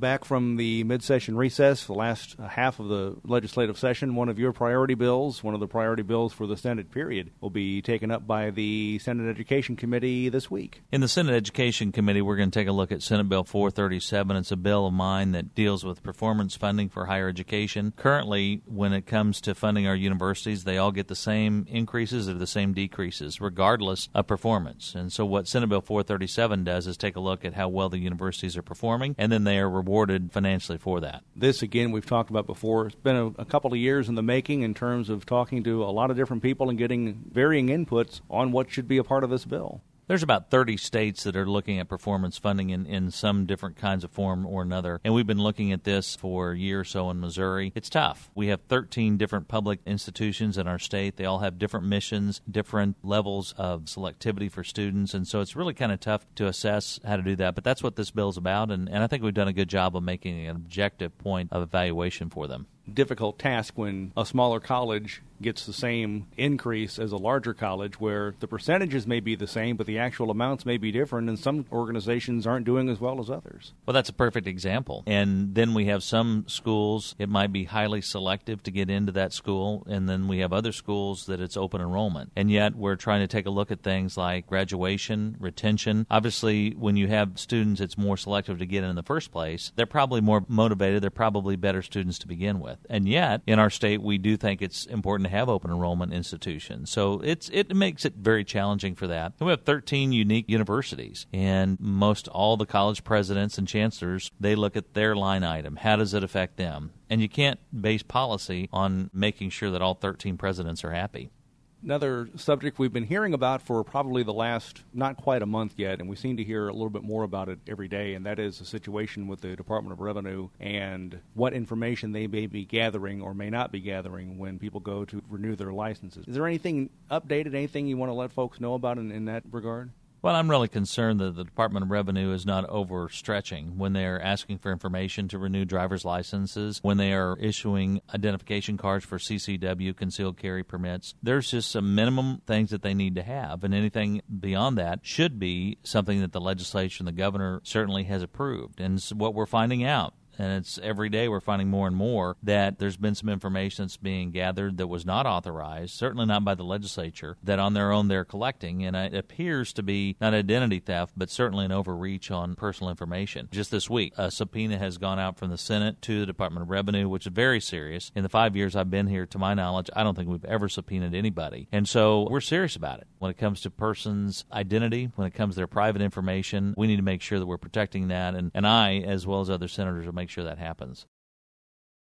back from the mid-session recess, the last half of the legislative session. One of your priority bills, one of the priority bills for the Senate period, will be taken up by the Senate Education Committee this week. In the Senate Education Committee, we're going to take a look at Senate Bill 437. It's a bill of mine that deals with performance funding for higher education. Currently, when it comes to funding our universities, they all get the same increases or the same decreases, regardless of performance. And so what Senate Bill 437 does is take a look at how well the universities are performing, and then they are rewarded financially for that. This, again, we've talked about before. It's been a couple of years in the making in terms of talking to a lot of different people and getting varying inputs on what should be a part of this bill. There's about 30 states that are looking at performance funding in some different kinds of form or another, and we've been looking at this for a year or so in Missouri. It's tough. We have 13 different public institutions in our state. They all have different missions, different levels of selectivity for students, and so it's really kind of tough to assess how to do that, but that's what this bill is about, and I think we've done a good job of making an objective point of evaluation for them. Difficult task when a smaller college gets the same increase as a larger college, where the percentages may be the same, but the actual amounts may be different, and some organizations aren't doing as well as others. Well, that's a perfect example. And then we have some schools, it might be highly selective to get into that school, and then we have other schools that it's open enrollment. And yet we're trying to take a look at things like graduation, retention. Obviously, when you have students, it's more selective to get in the first place. They're probably more motivated. They're probably better students to begin with. And yet, in our state, we do think it's important to have open enrollment institutions. So it makes it very challenging for that. And we have 13 unique universities, and most all the college presidents and chancellors, they look at their line item. How does it affect them? And you can't base policy on making sure that all 13 presidents are happy. Another subject we've been hearing about for probably the last not quite a month yet, and we seem to hear a little bit more about it every day, and that is the situation with the Department of Revenue and what information they may be gathering or may not be gathering when people go to renew their licenses. Is there anything updated, anything you want to let folks know about in that regard? Well, I'm really concerned that the Department of Revenue is not overstretching when they are asking for information to renew driver's licenses, when they are issuing identification cards for CCW, concealed carry permits. There's just some minimum things that they need to have, and anything beyond that should be something that the legislature and the governor certainly has approved. And so what we're finding out, and it's every day we're finding more and more that there's been some information that's being gathered that was not authorized, certainly not by the legislature, that on their own they're collecting. And it appears to be not identity theft, but certainly an overreach on personal information. Just this week, a subpoena has gone out from the Senate to the Department of Revenue, which is very serious. In the 5 years I've been here, to my knowledge, I don't think we've ever subpoenaed anybody. And so we're serious about it. When it comes to persons' identity, when it comes to their private information, we need to make sure that we're protecting that. And I, as well as other senators, will make sure that happens.